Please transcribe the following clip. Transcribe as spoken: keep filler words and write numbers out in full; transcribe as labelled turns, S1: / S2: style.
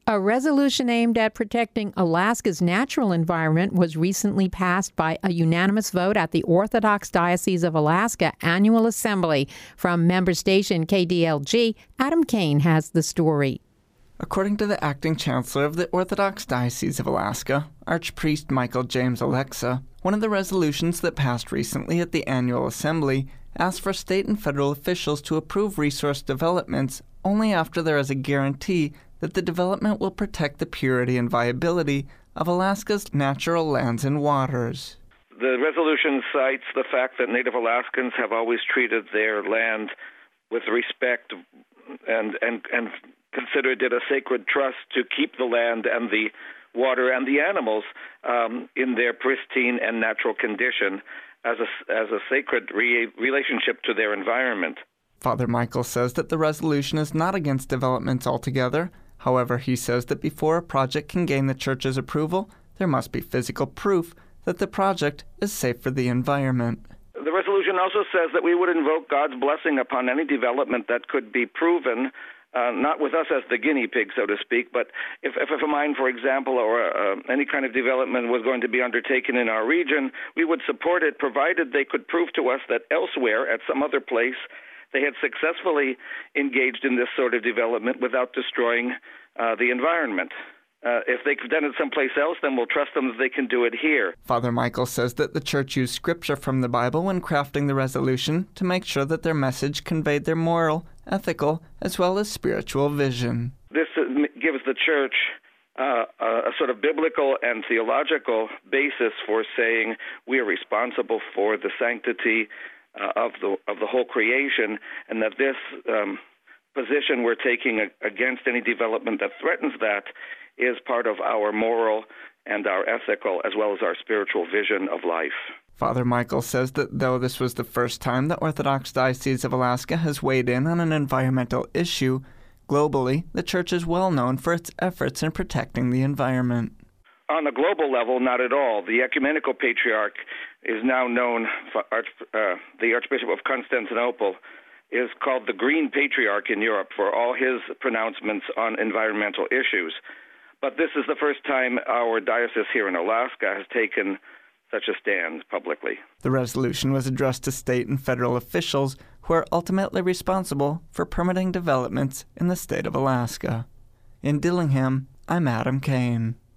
S1: A resolution aimed at protecting Alaska's natural environment was recently passed by a unanimous vote at the Orthodox Diocese of Alaska Annual Assembly. From member station K D L G, Adam Kane has the story.
S2: According to the acting chancellor of the Orthodox Diocese of Alaska, Archpriest Michael James Alexa, one of the resolutions that passed recently at the annual assembly asked for state and federal officials to approve resource developments only after there is a guarantee that the development will protect the purity and viability of Alaska's natural lands and waters.
S3: The resolution cites the fact that Native Alaskans have always treated their land with respect and and and considered it a sacred trust to keep the land and the water and the animals um, in their pristine and natural condition as a, as a sacred re- relationship to their environment.
S2: Father Michael says that the resolution is not against developments altogether. However, he says that before a project can gain the Church's approval, there must be physical proof that the project is safe for the environment.
S3: The resolution also says that we would invoke God's blessing upon any development that could be proven, uh, not with us as the guinea pig, so to speak, but if, if a mine, for example, or uh, any kind of development was going to be undertaken in our region, we would support it, provided they could prove to us that elsewhere, at some other place, they had successfully engaged in this sort of development without destroying uh, the environment. Uh, if they've done it someplace else, then we'll trust them that they can do it here.
S2: Father Michael says that the Church used scripture from the Bible when crafting the resolution to make sure that their message conveyed their moral, ethical, as well as spiritual vision.
S3: This gives the Church uh, a sort of biblical and theological basis for saying we are responsible for the sanctity Uh, of the of the whole creation, and that this um, position we're taking a, against any development that threatens that is part of our moral and our ethical as well as our spiritual vision of life.
S2: Father Michael says that though this was the first time the Orthodox Diocese of Alaska has weighed in on an environmental issue, globally, the Church is well known for its efforts in protecting the environment.
S3: On a global level, not at all. The Ecumenical Patriarch is now known, for Arch, uh, the Archbishop of Constantinople is called the Green Patriarch in Europe for all his pronouncements on environmental issues. But this is the first time our diocese here in Alaska has taken such a stand publicly.
S2: The resolution was addressed to state and federal officials who are ultimately responsible for permitting developments in the state of Alaska. In Dillingham, I'm Adam Kane.